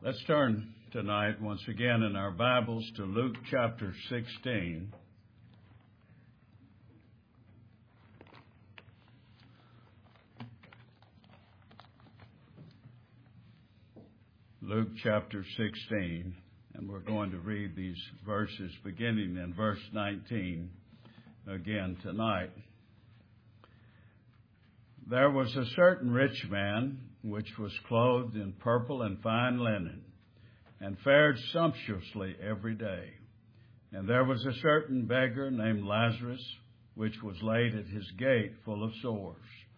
Let's turn tonight once again in our Bibles to Luke chapter 16. Luke chapter 16, and we're going to read these verses beginning in verse 19 again tonight. There was a certain rich man which was clothed in purple and fine linen, and fared sumptuously every day. And there was a certain beggar named Lazarus, which was laid at his gate full of sores,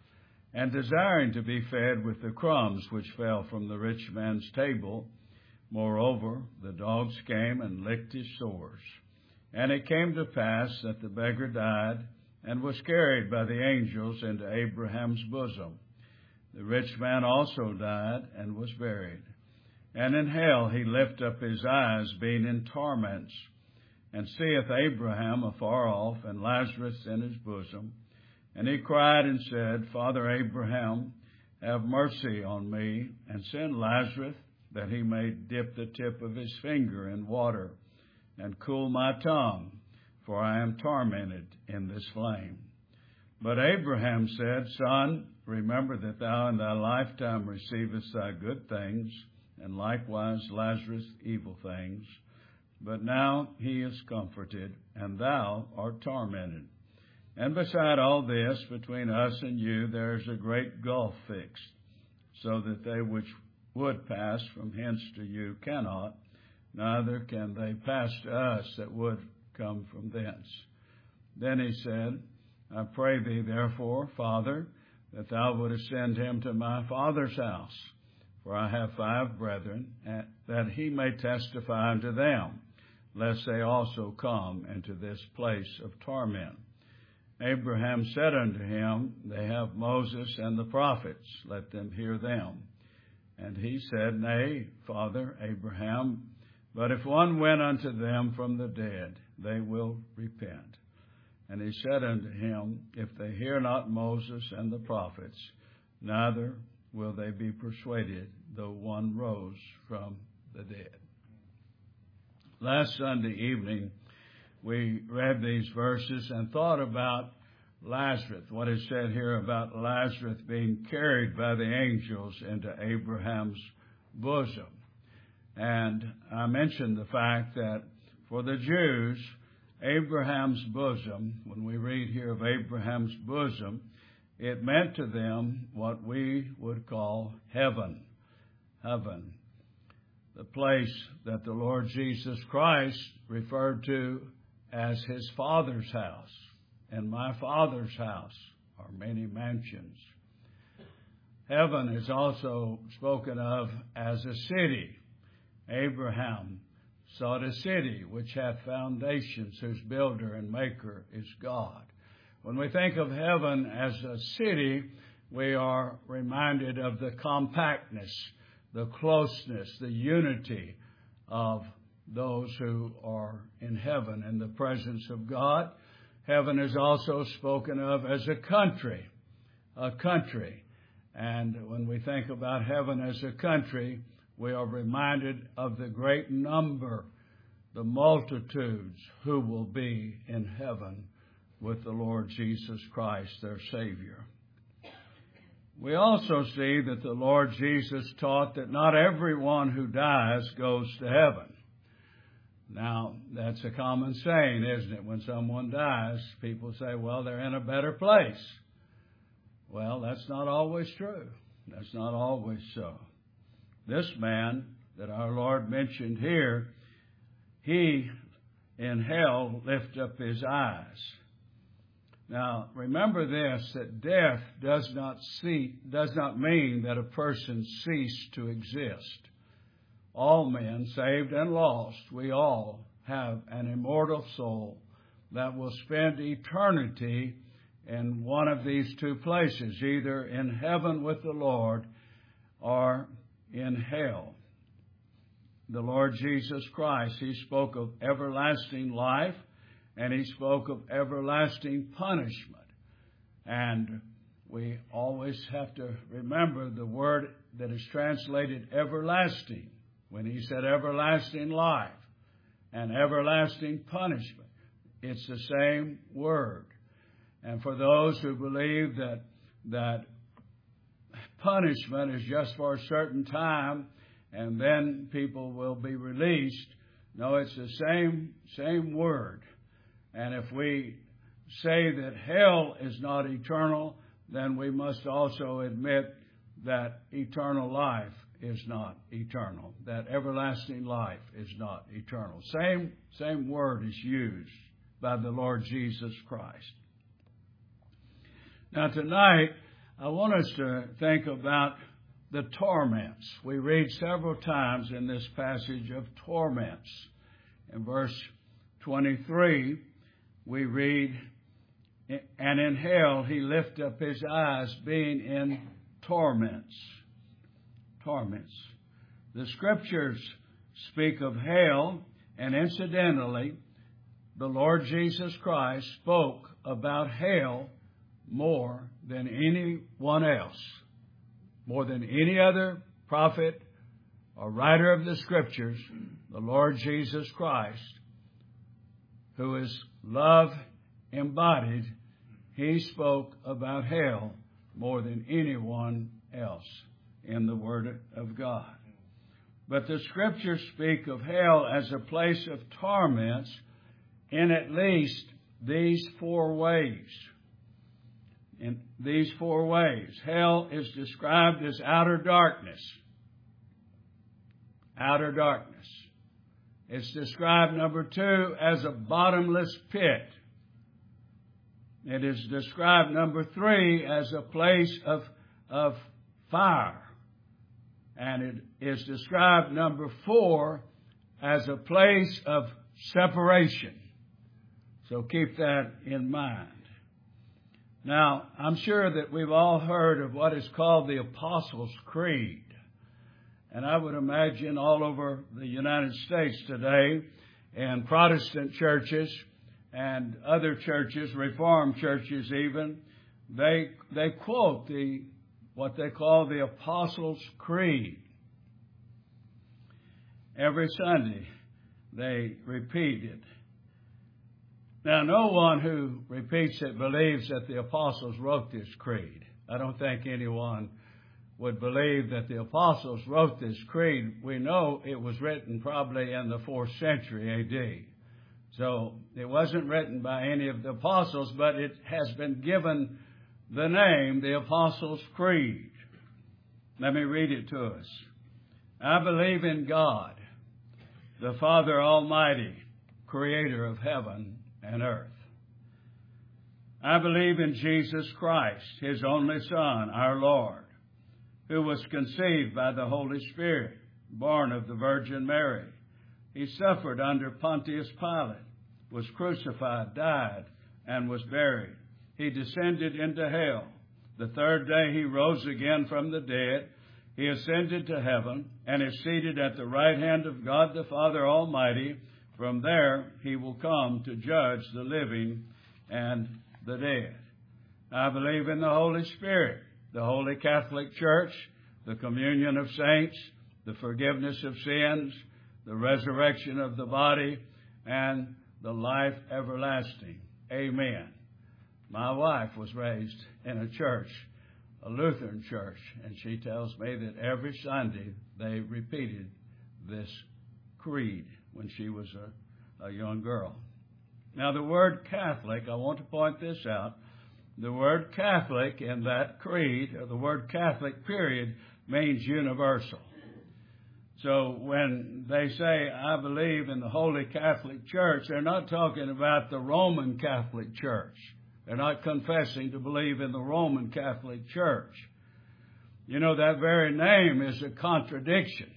and desiring to be fed with the crumbs which fell from the rich man's table. Moreover, the dogs came and licked his sores. And it came to pass that the beggar died, and was carried by the angels into Abraham's bosom. The rich man also died, and was buried. And in hell he lift up his eyes, being in torments, and seeth Abraham afar off, and Lazarus in his bosom. And he cried and said, Father Abraham, have mercy on me, and send Lazarus, that he may dip the tip of his finger in water, and cool my tongue, for I am tormented in this flame. But Abraham said, Son, remember that thou in thy lifetime receivest thy good things, and likewise Lazarus evil things. But now he is comforted, and thou art tormented. And beside all this, between us and you, there is a great gulf fixed, so that they which would pass from hence to you cannot, neither can they pass to us that would come from thence. Then he said, I pray thee, therefore, Father, that thou wouldest send him to my father's house, for I have 5 brethren, that he may testify unto them, lest they also come into this place of torment. Abraham said unto him, They have Moses and the prophets, let them hear them. And he said, Nay, Father Abraham, but if one went unto them from the dead, they will repent. And he said unto him, If they hear not Moses and the prophets, neither will they be persuaded, though one rose from the dead. Last Sunday evening, we read these verses and thought about Lazarus, what is said here about Lazarus being carried by the angels into Abraham's bosom. And I mentioned the fact that for the Jews, Abraham's bosom, when we read here of Abraham's bosom, it meant to them what we would call heaven. Heaven. The place that the Lord Jesus Christ referred to as his Father's house. In my Father's house are many mansions. Heaven is also spoken of as a city. Abraham sought a city which hath foundations, whose builder and maker is God. When we think of heaven as a city, we are reminded of the compactness, the closeness, the unity of those who are in heaven in the presence of God. Heaven is also spoken of as a country. And when we think about heaven as a country, we are reminded of the great number, the multitudes who will be in heaven with the Lord Jesus Christ, their Savior. We also see that the Lord Jesus taught that not everyone who dies goes to heaven. Now, that's a common saying, isn't it? When someone dies, people say, well, they're in a better place. Well, that's not always true. That's not always so. This man that our Lord mentioned here, he in hell lifted up his eyes. Now, remember this, that death does not mean that a person ceased to exist. All men, saved and lost, we all have an immortal soul that will spend eternity in one of these two places, either in heaven with the Lord or in hell. The Lord Jesus Christ, he spoke of everlasting life, and he spoke of everlasting punishment. And we always have to remember the word that is translated everlasting. When he said everlasting life and everlasting punishment, it's the same word. And for those who believe that punishment is just for a certain time and then people will be released, no, it's the same word. And if we say that hell is not eternal, then we must also admit that eternal life is not eternal, that everlasting life is not eternal. Same word is used by the Lord Jesus Christ. Now tonight, I want us to think about the torments. We read several times in this passage of torments. In verse 23, we read, and in hell he lifted up his eyes, being in torments. Torments. The Scriptures speak of hell, and incidentally, the Lord Jesus Christ spoke about hell more than anyone else, more than any other prophet or writer of the Scriptures. The Lord Jesus Christ, who is love embodied, he spoke about hell more than anyone else in the Word of God. But the Scriptures speak of hell as a place of torments in at least these 4 ways. In these 4 ways, hell is described as outer darkness. Outer darkness. It's described, number 2, as a bottomless pit. It is described, number 3, as a place of fire. And it is described, number 4, as a place of separation. So keep that in mind. Now, I'm sure that we've all heard of what is called the Apostles' Creed. And I would imagine all over the United States today, in Protestant churches and other churches, Reformed churches even, they quote what they call the Apostles' Creed. Every Sunday they repeat it. Now, no one who repeats it believes that the apostles wrote this creed. I don't think anyone would believe that the apostles wrote this creed. We know it was written probably in the 4th century A.D. So it wasn't written by any of the apostles, but it has been given the name, the Apostles' Creed. Let me read it to us. I believe in God, the Father Almighty, creator of heaven and earth. I believe in Jesus Christ, his only Son, our Lord, who was conceived by the Holy Spirit, born of the Virgin Mary. He suffered under Pontius Pilate, was crucified, died, and was buried. He descended into hell. The 3rd day he rose again from the dead. He ascended to heaven and is seated at the right hand of God the Father Almighty. From there he will come to judge the living and the dead. I believe in the Holy Spirit, the Holy Catholic Church, the communion of saints, the forgiveness of sins, the resurrection of the body, and the life everlasting. Amen. My wife was raised in a church, a Lutheran church, and she tells me that every Sunday they repeated this creed when she was a young girl. Now, the word Catholic, I want to point this out. The word Catholic in that creed, or the word Catholic period, means universal. So when they say, I believe in the Holy Catholic Church, they're not talking about the Roman Catholic Church. They're not confessing to believe in the Roman Catholic Church. You know, that very name is a contradiction.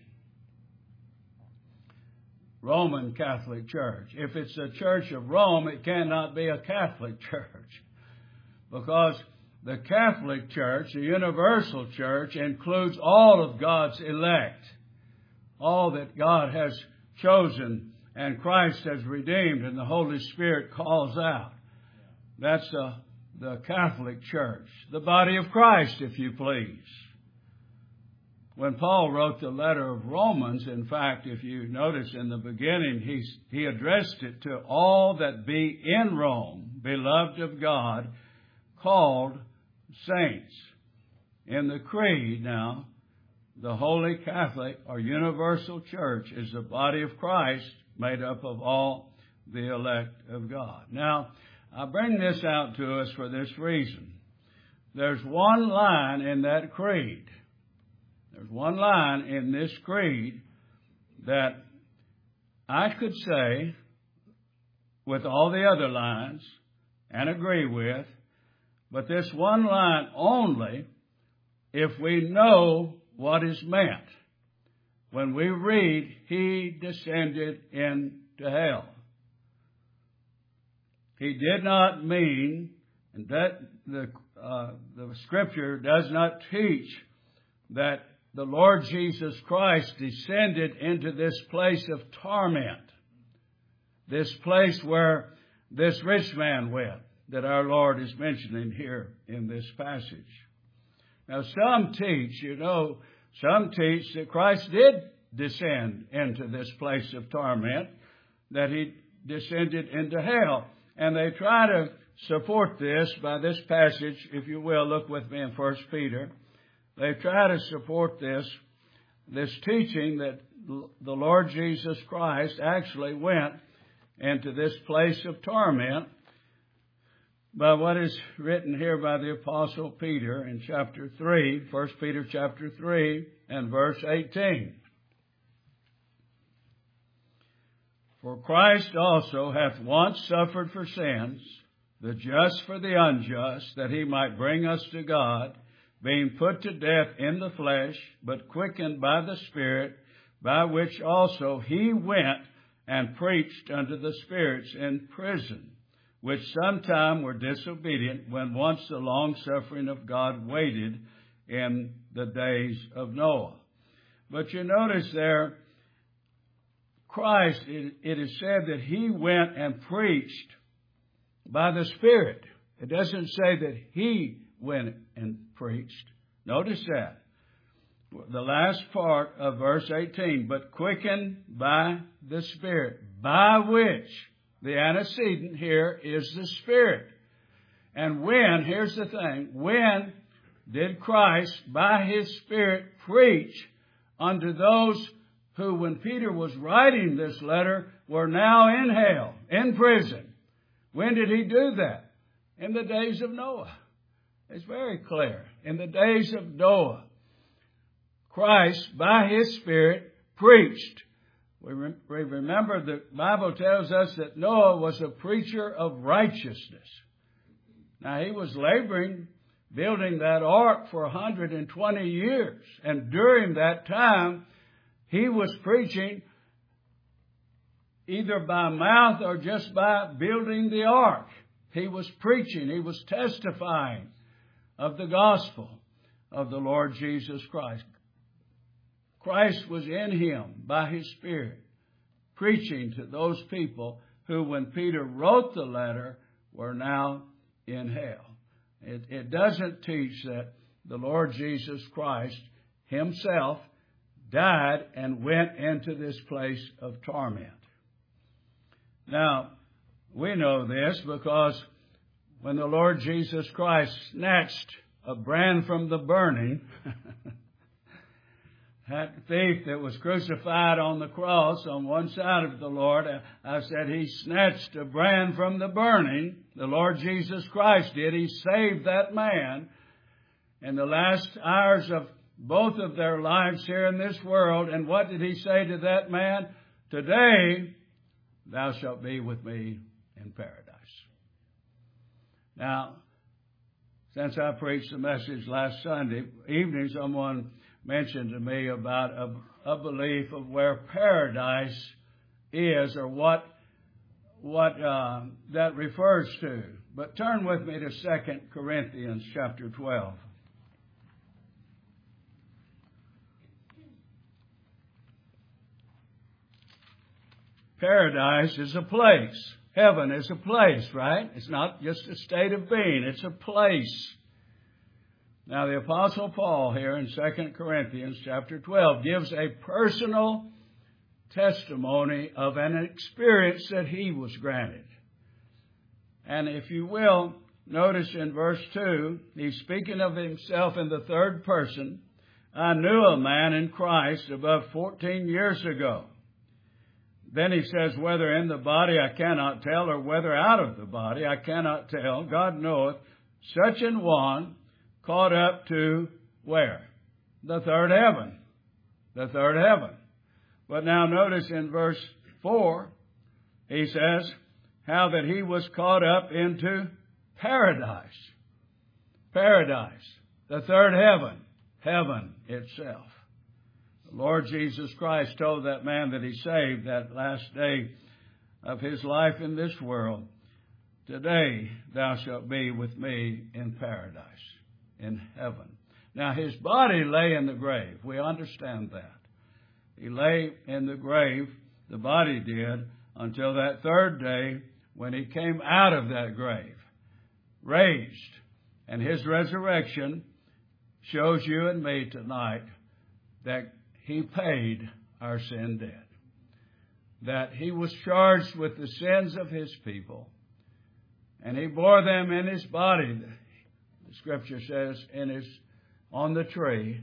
Roman Catholic Church. If it's the Church of Rome, it cannot be a Catholic Church. Because the Catholic Church, the universal church, includes all of God's elect. All that God has chosen and Christ has redeemed and the Holy Spirit calls out. That's the Catholic Church. The body of Christ, if you please. when Paul wrote the letter of Romans, in fact, if you notice in the beginning, he addressed it to all that be in Rome, beloved of God, called saints. In the Creed now, the Holy Catholic or Universal Church is the body of Christ made up of all the elect of God. Now, I bring this out to us for this reason. There's one line in that creed. There's one line in this creed that I could say with all the other lines and agree with, but this one line only if we know what is meant when we read, He descended into hell. He did not mean, and that the Scripture does not teach that the Lord Jesus Christ descended into this place of torment, this place where this rich man went, that our Lord is mentioning here in this passage. Now, some teach that Christ did descend into this place of torment, that He descended into hell. And they try to support this by this passage, if you will, look with me in 1 Peter. They try to support this teaching that the Lord Jesus Christ actually went into this place of torment by what is written here by the Apostle Peter in chapter 3, 1 Peter chapter 3 and verse 18. For Christ also hath once suffered for sins, the just for the unjust, that He might bring us to God, being put to death in the flesh, but quickened by the Spirit, by which also He went and preached unto the spirits in prison, which sometime were disobedient, when once the long-suffering of God waited in the days of Noah. But you notice there, Christ, it is said that He went and preached by the Spirit. It doesn't say that He went and preached. Notice that. The last part of verse 18, but quickened by the Spirit, by which the antecedent here is the Spirit. And when, here's the thing, when did Christ, by His Spirit, preach unto those who, when Peter was writing this letter, were now in hell, in prison? When did He do that? In the days of Noah. It's very clear. In the days of Noah, Christ, by His Spirit, preached. We remember the Bible tells us that Noah was a preacher of righteousness. Now, he was laboring, building that ark for 120 years. And during that time, he was preaching either by mouth or just by building the ark. He was preaching, he was testifying of the gospel of the Lord Jesus Christ. Christ was in him by His Spirit, preaching to those people who, when Peter wrote the letter, were now in hell. It doesn't teach that the Lord Jesus Christ Himself died and went into this place of torment. Now, we know this because when the Lord Jesus Christ snatched a brand from the burning, that thief that was crucified on the cross on one side of the Lord, I said He snatched a brand from the burning. The Lord Jesus Christ did. He saved that man in the last hours of both of their lives here in this world. And what did He say to that man? Today, thou shalt be with me in paradise. Now, since I preached the message last Sunday evening, someone mentioned to me about a belief of where paradise is, or what that refers to. But turn with me to 2 Corinthians chapter 12. Paradise is a place. Heaven is a place, right? It's not just a state of being. It's a place. Now, the Apostle Paul here in 2 Corinthians chapter 12 gives a personal testimony of an experience that he was granted. And if you will, notice in verse 2, he's speaking of himself in the third person. I knew a man in Christ about 14 years ago. Then he says, whether in the body I cannot tell, or whether out of the body I cannot tell, God knoweth, such an one caught up to where? The third heaven. The third heaven. But now notice in verse 4, he says, how that he was caught up into paradise. Paradise. The third heaven. Heaven itself. The Lord Jesus Christ told that man that he saved that last day of his life in this world, today thou shalt be with me in paradise, in heaven. Now his body lay in the grave. We understand that. He lay in the grave, the body did, until that third day when he came out of that grave, raised. And his resurrection shows you and me tonight that he paid our sin debt. That he was charged with the sins of his people. And he bore them in his body, the Scripture says, on the tree.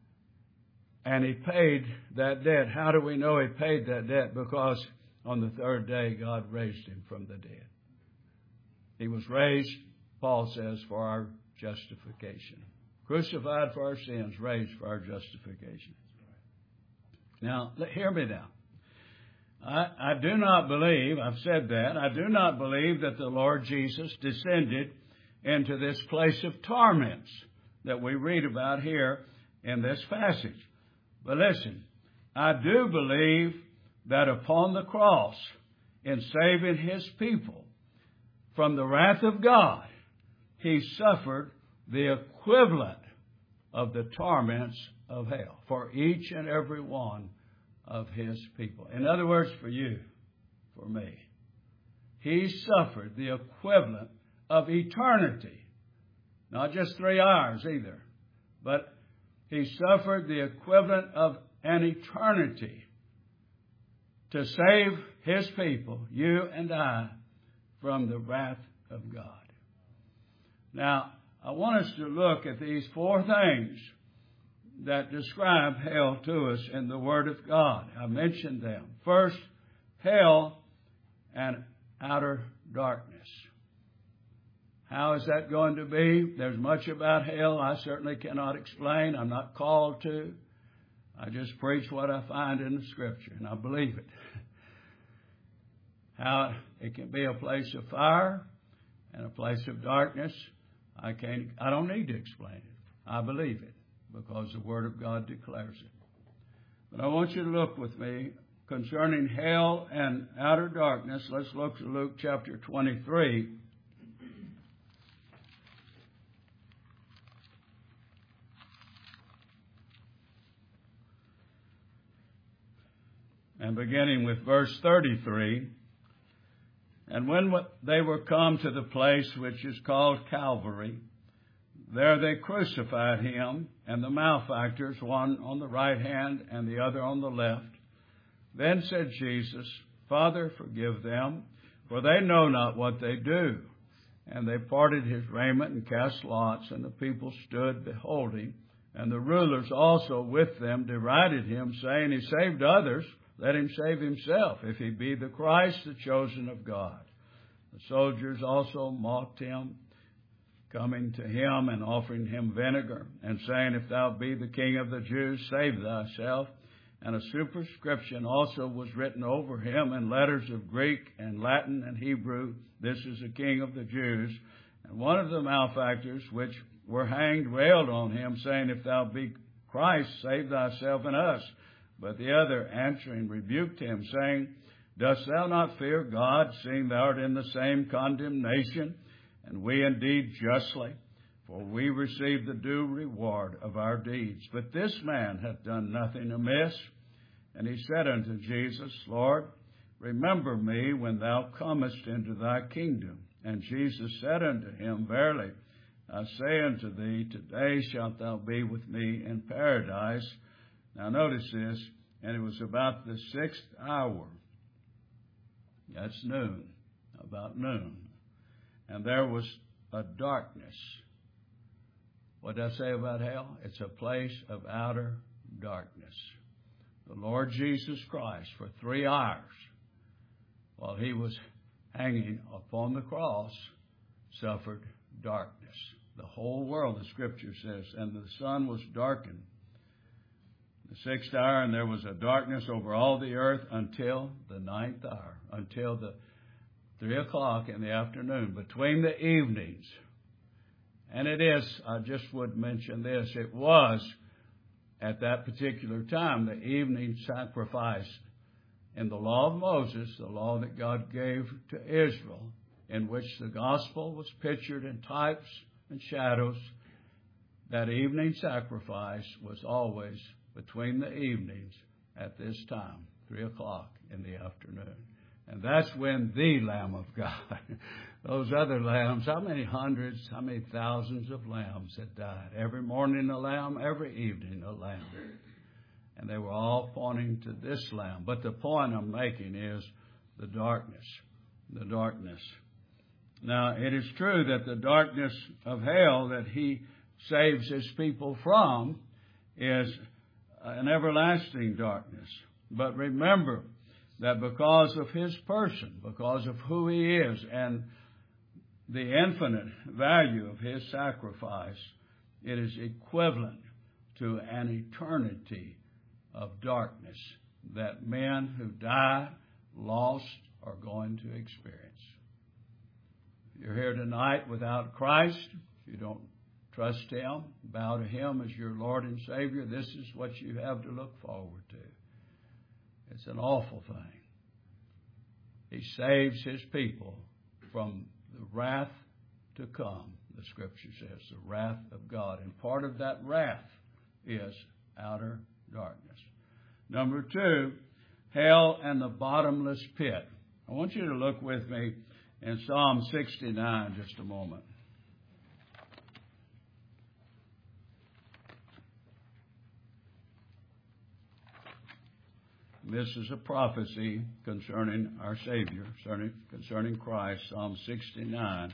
And he paid that debt. How do we know he paid that debt? Because on the third day, God raised him from the dead. He was raised, Paul says, for our justification. Crucified for our sins, raised for our justification. Now, hear me now. I do not believe, I've said that, I do not believe that the Lord Jesus descended into this place of torments that we read about here in this passage. But listen, I do believe that upon the cross, in saving his people from the wrath of God, he suffered the equivalent of the torments of hell for each and every one of his people. In other words, for you, for me. He suffered the equivalent of eternity. Not just 3 hours either, but he suffered the equivalent of an eternity to save his people, you and I, from the wrath of God. Now, I want us to look at these 4 things that describe hell to us in the Word of God. I mentioned them. First, hell and outer darkness. How is that going to be? There's much about hell I certainly cannot explain. I'm not called to. I just preach what I find in the Scripture, and I believe it. How it can be a place of fire and a place of darkness, I don't need to explain it. I believe it because the Word of God declares it. But I want you to look with me concerning hell and outer darkness. Let's look at Luke chapter 23. And beginning with verse 33, and when they were come to the place which is called Calvary, there they crucified him and the malefactors, one on the right hand and the other on the left. Then said Jesus, Father, forgive them, for they know not what they do. And they parted his raiment and cast lots, and the people stood beholding. And the rulers also with them derided him, saying, He saved others, let him save himself, if he be the Christ, the chosen of God. The soldiers also mocked him, coming to him and offering him vinegar, and saying, If thou be the King of the Jews, save thyself. And a superscription also was written over him in letters of Greek and Latin and Hebrew, This is the King of the Jews. And one of the malefactors which were hanged railed on him, saying, If thou be Christ, save thyself and us. But the other answering rebuked him, saying, Dost thou not fear God, seeing thou art in the same condemnation? And we indeed justly, for we receive the due reward of our deeds. But this man hath done nothing amiss. And he said unto Jesus, Lord, remember me when thou comest into thy kingdom. And Jesus said unto him, Verily, I say unto thee, today shalt thou be with me in paradise. Now notice this, and it was about the 6th hour. That's noon, about noon. And there was a darkness. What did I say about hell? It's a place of outer darkness. The Lord Jesus Christ, for 3 hours, while he was hanging upon the cross, suffered darkness. The whole world, the Scripture says, and the sun was darkened. The 6th hour, and there was a darkness over all the earth until the 9th hour, until the 3 o'clock in the afternoon, between the evenings. And it is, I just would mention this, it was at that particular time the evening sacrifice in the law of Moses, the law that God gave to Israel, in which the gospel was pictured in types and shadows. That evening sacrifice was always between the evenings at this time, 3 o'clock in the afternoon. And that's when the Lamb of God, those other lambs, how many hundreds, how many thousands of lambs had died? Every morning a lamb, every evening a lamb. And they were all pointing to this lamb. But the point I'm making is the darkness. The darkness. Now, it is true that the darkness of hell that he saves his people from is an everlasting darkness. But remember that because of his person, because of who he is, and the infinite value of his sacrifice, it is equivalent to an eternity of darkness that men who die lost are going to experience. If you're here tonight without Christ, if you don't trust him, bow to him as your Lord and Savior, this is what you have to look forward to. It's an awful thing. He saves his people from the wrath to come, the Scripture says, the wrath of God. And part of that wrath is outer darkness. Number 2, hell and the bottomless pit. I want you to look with me in Psalm 69 just a moment. This is a prophecy concerning our Savior, concerning Christ, Psalm 69.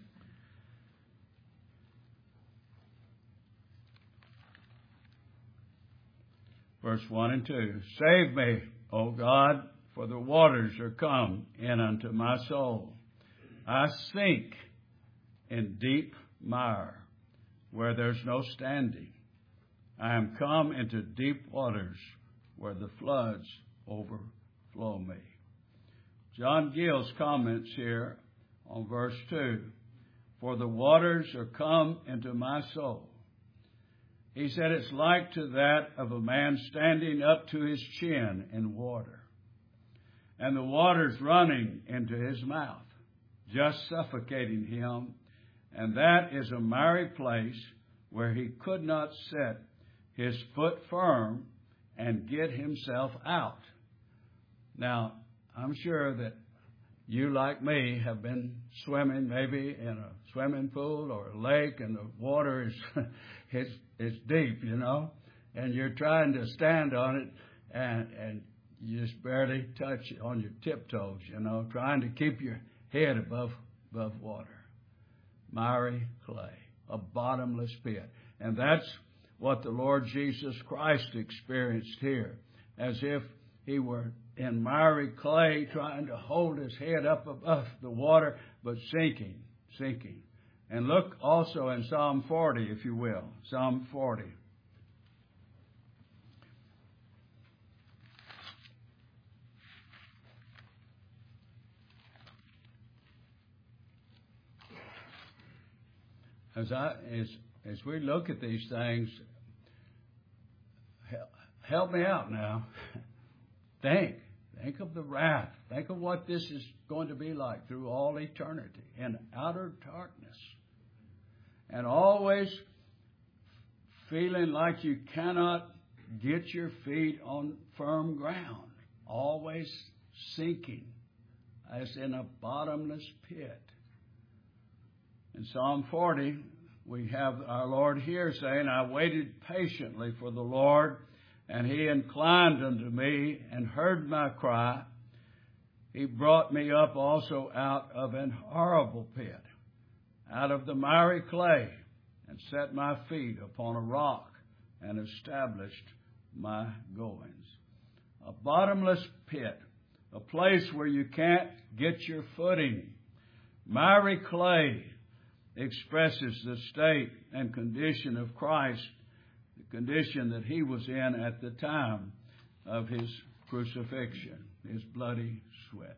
Verse 1 and 2. Save me, O God, for the waters are come in unto my soul. I sink in deep mire, where there's no standing. I am come into deep waters, where the floods overflow me. John Gill's comments here on verse 2. For the waters are come into my soul. He said it's like to that of a man standing up to his chin in water, and the waters running into his mouth, just suffocating him. And that is a miry place where he could not set his foot firm and get himself out. Now, I'm sure that you, like me, have been swimming maybe in a swimming pool or a lake, and the water is it's deep, you know, and you're trying to stand on it, and you just barely touch it on your tiptoes, you know, trying to keep your head above water. Miry clay, a bottomless pit. And that's what the Lord Jesus Christ experienced here, as if he were in miry clay trying to hold his head up above the water, but sinking. And look also in Psalm 40, if you will. Psalm 40. As we look at these things, help me out now. Think of the wrath. Think of what this is going to be like through all eternity in outer darkness. And always feeling like you cannot get your feet on firm ground. Always sinking as in a bottomless pit. In Psalm 40, we have our Lord here saying, I waited patiently for the Lord, and he inclined unto me and heard my cry. He brought me up also out of an horrible pit, out of the miry clay, and set my feet upon a rock and established my goings. A bottomless pit, a place where you can't get your footing. Miry clay expresses the state and condition of Christ, the condition that he was in at the time of his crucifixion, his bloody sweat.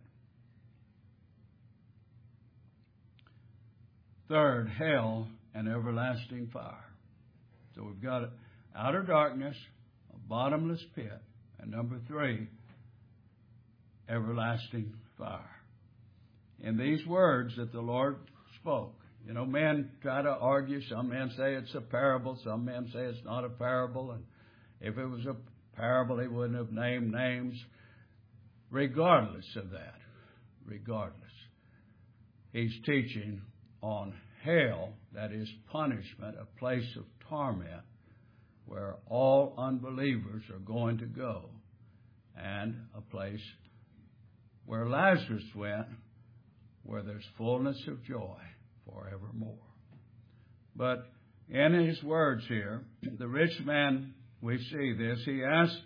Third, hell and everlasting fire. So we've got outer darkness, a bottomless pit, and number 3, everlasting fire. In these words that the Lord spoke, you know, men try to argue. Some men say it's a parable. Some men say it's not a parable. And if it was a parable, he wouldn't have named names. Regardless of that, he's teaching on hell, that is punishment, a place of torment where all unbelievers are going to go, and a place where Lazarus went, where there's fullness of joy forevermore. But in his words here, the rich man, we see this, he asked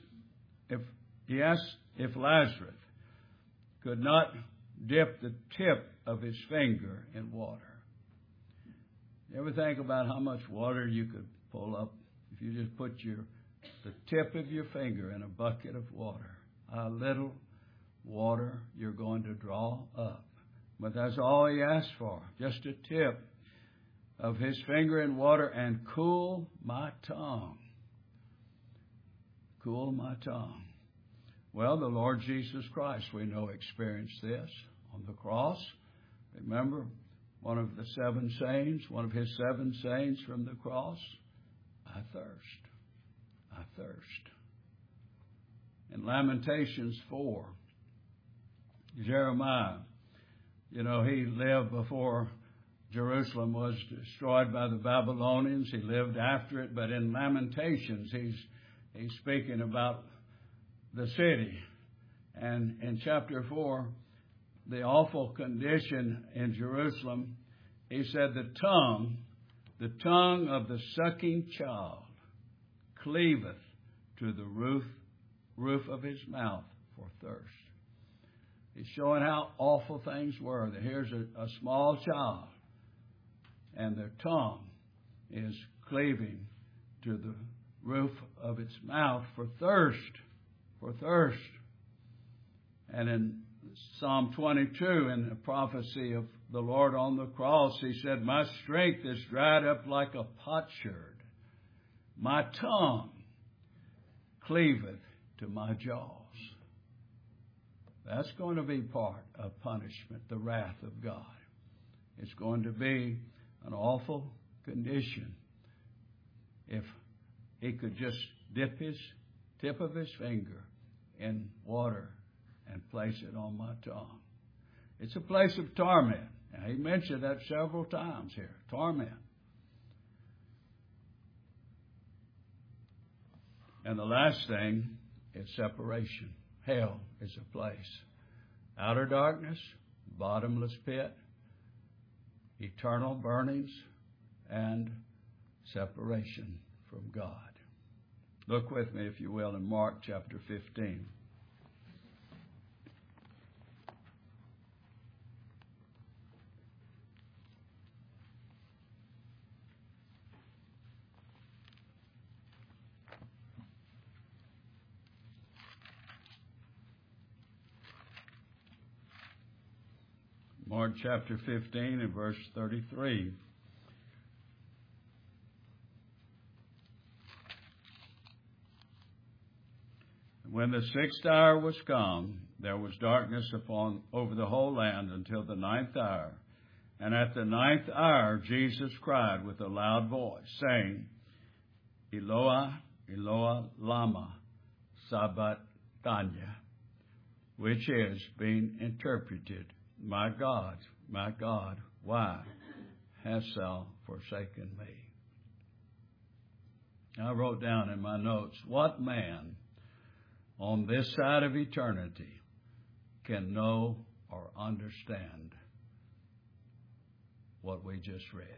if Lazarus could not dip the tip of his finger in water. You ever think about how much water you could pull up if you just put the tip of your finger in a bucket of water? How little water you're going to draw up. But that's all he asked for, just a tip of his finger in water, and cool my tongue. Cool my tongue. Well, the Lord Jesus Christ, we know, experienced this on the cross. Remember, one of his 7 sayings from the cross, I thirst. I thirst. In Lamentations 4, Jeremiah, you know, he lived before Jerusalem was destroyed by the Babylonians. He lived after it. But in Lamentations, he's speaking about the city. And in chapter 4, the awful condition in Jerusalem, he said, the tongue of the sucking child cleaveth to the roof of his mouth for thirst. He's showing how awful things were. That here's a small child, and their tongue is cleaving to the roof of its mouth for thirst. For thirst. And in Psalm 22, in the prophecy of the Lord on the cross, he said, my strength is dried up like a potsherd. My tongue cleaveth to my jaws. That's going to be part of punishment, the wrath of God. It's going to be an awful condition if he could just dip his tip of his finger in water and place it on my tongue. It's a place of torment. Now, he mentioned that several times here. Torment. And the last thing is separation. Hell is a place. Outer darkness, bottomless pit, eternal burnings, and separation from God. Look with me, if you will, in Mark chapter 15. Mark chapter 15 and verse 33. When the 6th hour was come, there was darkness over the whole land until the 9th hour. And at the 9th hour, Jesus cried with a loud voice, saying, Eloi, Eloi, lama sabachthani, which is being interpreted, my God, why hast thou forsaken me. I wrote down in my notes, what man on this side of eternity can know or understand what we just read?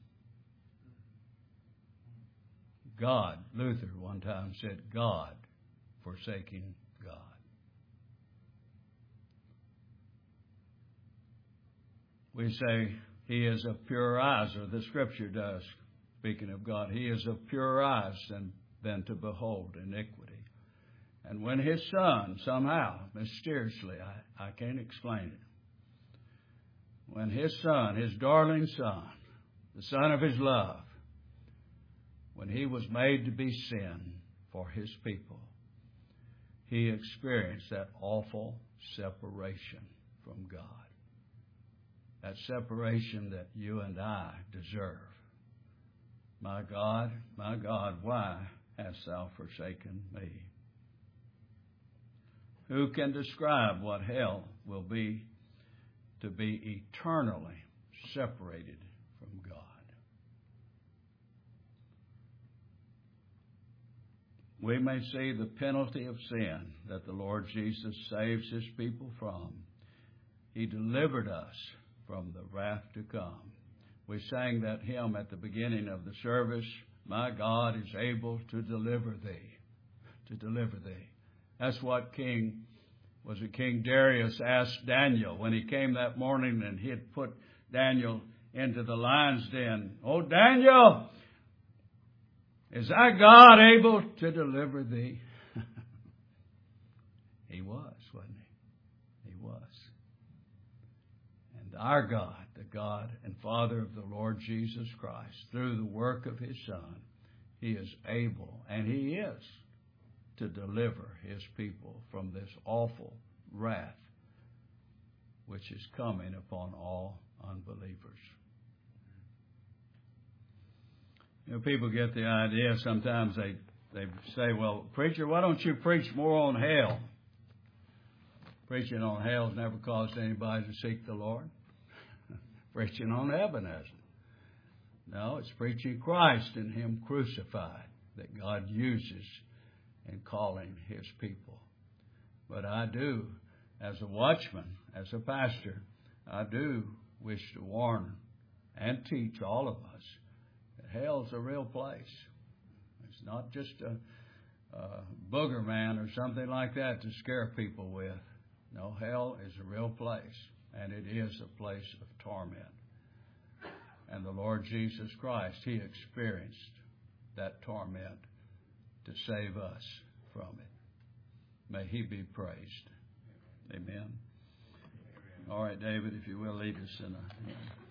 God, Luther one time said, God forsaking God. We say he is of purer eyes, or the Scripture does, speaking of God. He is of purer eyes than to behold iniquity. And when his Son, somehow, mysteriously, I can't explain it, when his Son, his darling Son, the Son of his love, when he was made to be sin for his people, he experienced that awful separation from God. That separation that you and I deserve. My God, why hast thou forsaken me? Who can describe what hell will be to be eternally separated from God? We may see the penalty of sin that the Lord Jesus saves his people from. He delivered us from the wrath to come. We sang that hymn at the beginning of the service, my God is able to deliver thee, to deliver thee. That's what King Darius asked Daniel when he came that morning and he had put Daniel into the lion's den. Oh, Daniel, is thy God able to deliver thee? He was, wasn't he? He was. And our God, the God and Father of the Lord Jesus Christ, through the work of his Son, he is able, and he is, to deliver his people from this awful wrath which is coming upon all unbelievers. You know, people get the idea, sometimes they say, well, preacher, why don't you preach more on hell? Preaching on hell has never caused anybody to seek the Lord. Preaching on heaven hasn't. No, it's preaching Christ and him crucified that God uses in calling his people. But I do, as a watchman, as a pastor, I do wish to warn and teach all of us that hell's a real place. It's not just a booger man or something like that to scare people with. No, hell is a real place, and it is a place of torment. And the Lord Jesus Christ, he experienced that torment to save us from it. May he be praised. Amen. All right, David, if you will, lead us in a hymn.